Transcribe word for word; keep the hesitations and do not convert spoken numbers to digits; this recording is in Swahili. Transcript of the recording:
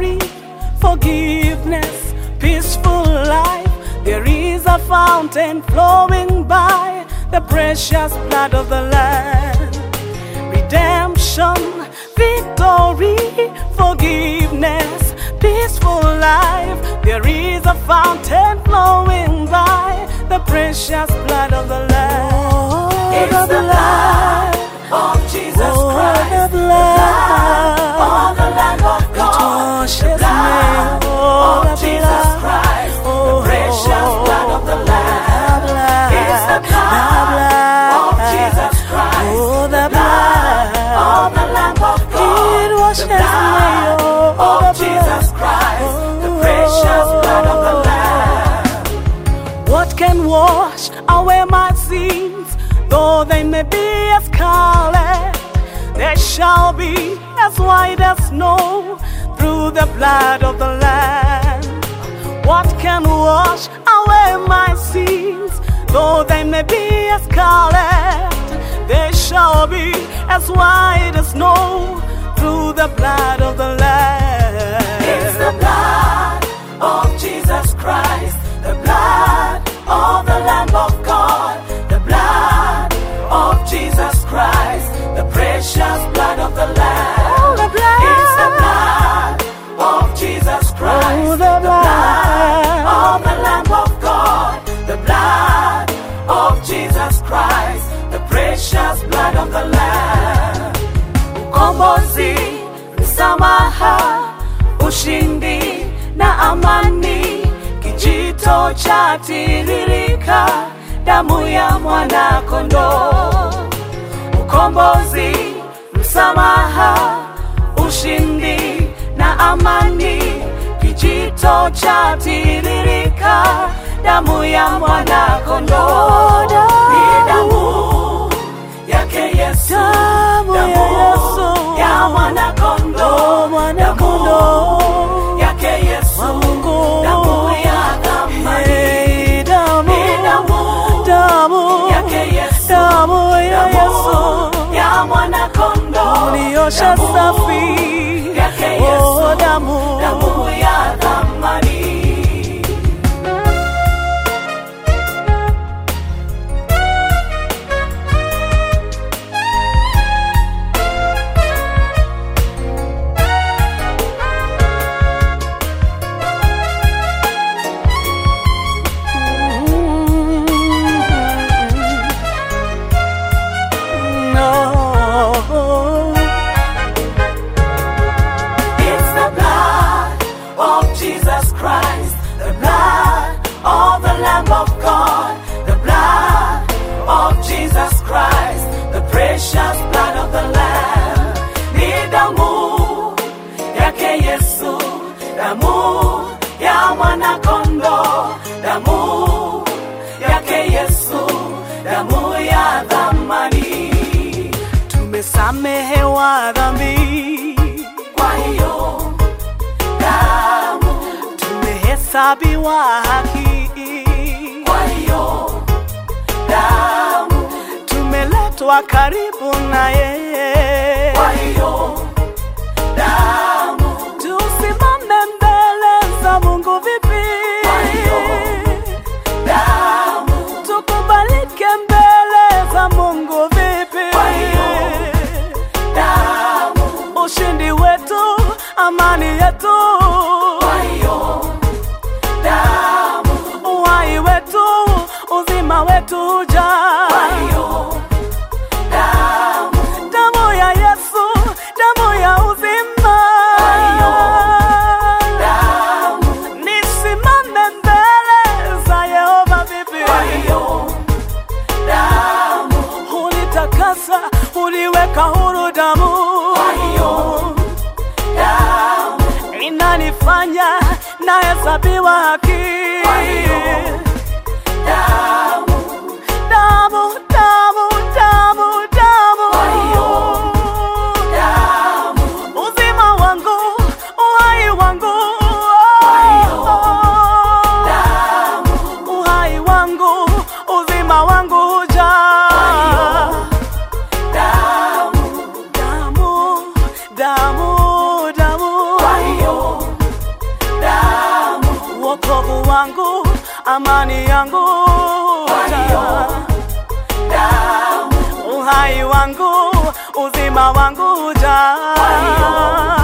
victory, forgiveness, peaceful life. There is a fountain flowing by the precious blood of the Lamb. Redemption, victory, forgiveness, peaceful life. There is a fountain flowing by the precious blood of the Lamb. It's the blood of Jesus Christ, the blood of the Lamb of God, the blood of Jesus Christ, the precious blood of the Lamb. It's the blood of Jesus Christ, the blood of the Lamb of God, the blood of Jesus Christ, the precious blood of the Lamb. What can wash away my sins? Though they may be as scarlet, they shall be as white as snow through the blood of the Lamb. What can wash away my sins? Though they may be as scarlet, they shall be as white as snow through the blood of the Lamb. It's the blood of Jesus Christ, the blood of the Lamb of God, the blood of Jesus Christ, the precious blood of the Lamb. Oh, the blood. It's the blood of Jesus Christ, Oh, the the blood blood of the Lamb of God, the blood of Jesus Christ, the precious blood of the Lamb. Ukombozi, msamaha, ushindi na amani, kijito cha tiririka, damu ya mwana kondoo. Ukombozi, msamaha, ushindi na amani, kijito cha tiririka, damu ya mwana kondoo. Ni damu yake Yesu, Damu ya Yesu, ya mwana kondoo, damu yake Yesu, damu ya thamani. Hey, damu, Ni damu damu yake Yesu, damu ya Yesu, ya mwana kondoo, uniosha damu safi. yake Yesu, Oh, damu, damu ya thamani. Jesus Christ, the blood of the Lamb of God, the blood of Jesus Christ, the precious blood of the Lamb. Ni damu yake Yesu, damu ya mwana kondoo, damu yake Yesu, damu ya thamani. tumesamehewa dhambi, Kwa hiyo damu, tumehesabiwa haki, kwa hiyo damu, tumeletwa karibu na yeye. kwa hiyo damu, Tusimame mbele za Mungu vipi? kwa hiyo damu, Tukubalike mbele za Mungu vipi? kwa hiyo damu, Ushindi wetu, amani yetu, kwa hiyo damu, uhai wetu, uzima wetu jaa. kwa hiyo damu, Damu ya Yesu, damu ya uzima. kwa hiyo damu, Nisimame mbele za Yehova vipi? kwa hiyo damu, Unitakasa, uniweka huru damu. kwa hiyo damu, Inanifanya nahesabiwa haki. kwa hiyo damu, Damu, damu, damu, damu. kwa hiyo damu, Uzima wangu, uhai wangu. kwa hiyo damu, Uhai wangu, uzima wangu hujaa. kwa hiyo damu, Damu, damu, damu. kwa hiyo wangu, amani yangu, uhai wangu, uzima wangu, ja